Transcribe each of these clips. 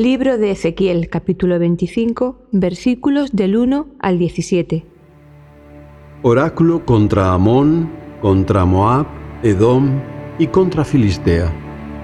Libro de Ezequiel, capítulo 25, versículos del 1 al 17. Oráculo contra Amón, contra Moab, Edom y contra Filistea.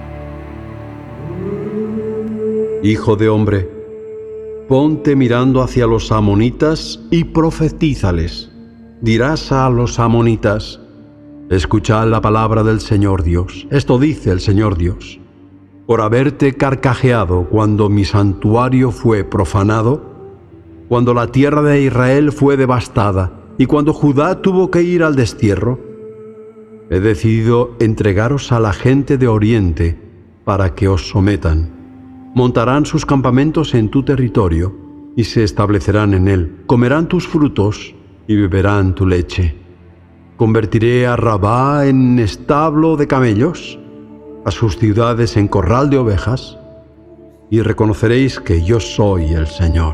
Hijo de hombre, ponte mirando hacia los amonitas y profetízales. Dirás a los amonitas: escuchad la palabra del Señor Dios. Esto dice el Señor Dios: por haberte carcajeado cuando mi santuario fue profanado, cuando la tierra de Israel fue devastada y cuando Judá tuvo que ir al destierro, he decidido entregaros a la gente de Oriente para que os sometan. Montarán sus campamentos en tu territorio y se establecerán en él. Comerán tus frutos y beberán tu leche. Convertiré a Rabá en establo de camellos, a sus ciudades en corral de ovejas, y reconoceréis que yo soy el Señor.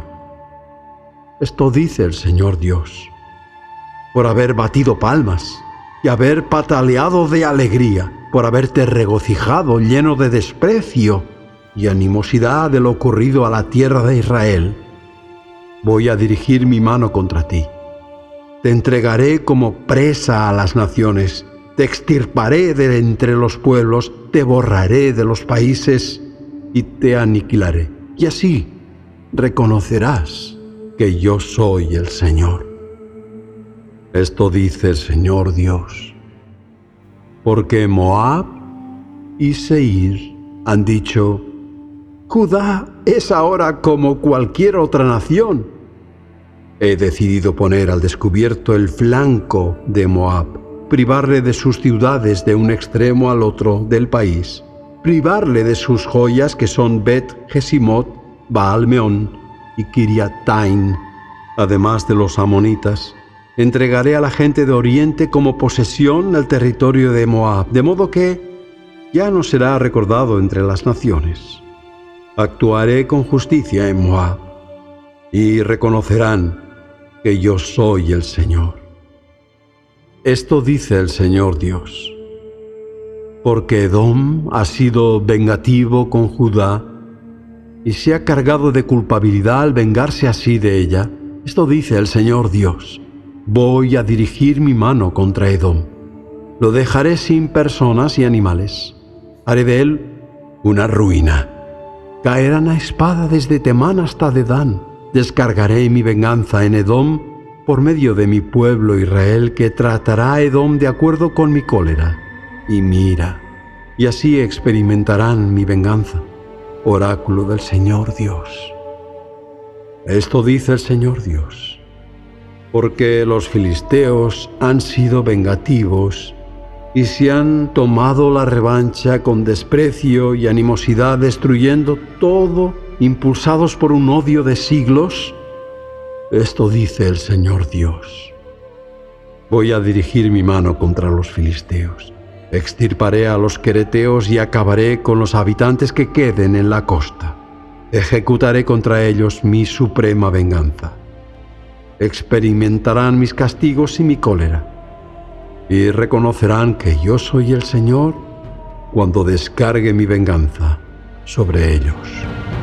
Esto dice el Señor Dios: por haber batido palmas y haber pataleado de alegría, por haberte regocijado lleno de desprecio y animosidad de lo ocurrido a la tierra de Israel, voy a dirigir mi mano contra ti. Te entregaré como presa a las naciones, te extirparé de entre los pueblos, te borraré de los países y te aniquilaré. Y así reconocerás que yo soy el Señor. Esto dice el Señor Dios: porque Moab y Seir han dicho: Judá es ahora como cualquier otra nación. He decidido poner al descubierto el flanco de Moab, privarle de sus ciudades de un extremo al otro del país, privarle de sus joyas que son Bet-Jesimot, Baal-Meón y Kiriataim, además de los amonitas. Entregaré a la gente de Oriente como posesión el territorio de Moab, de modo que ya no será recordado entre las naciones. Actuaré con justicia en Moab, y reconocerán que yo soy el Señor. Esto dice el Señor Dios: porque Edom ha sido vengativo con Judá y se ha cargado de culpabilidad al vengarse así de ella. Esto dice el Señor Dios: voy a dirigir mi mano contra Edom. Lo dejaré sin personas y animales. Haré de él una ruina. Caerán a espada desde Temán hasta Dedán. Descargaré mi venganza en Edom por medio de mi pueblo Israel, que tratará a Edom de acuerdo con mi cólera y mi ira, y así experimentarán mi venganza. Oráculo del Señor Dios. Esto dice el Señor Dios: porque los filisteos han sido vengativos y se han tomado la revancha con desprecio y animosidad, destruyendo todo, impulsados por un odio de siglos. Esto dice el Señor Dios: voy a dirigir mi mano contra los filisteos. Extirparé a los quereteos y acabaré con los habitantes que queden en la costa. Ejecutaré contra ellos mi suprema venganza. Experimentarán mis castigos y mi cólera, y reconocerán que yo soy el Señor cuando descargue mi venganza sobre ellos.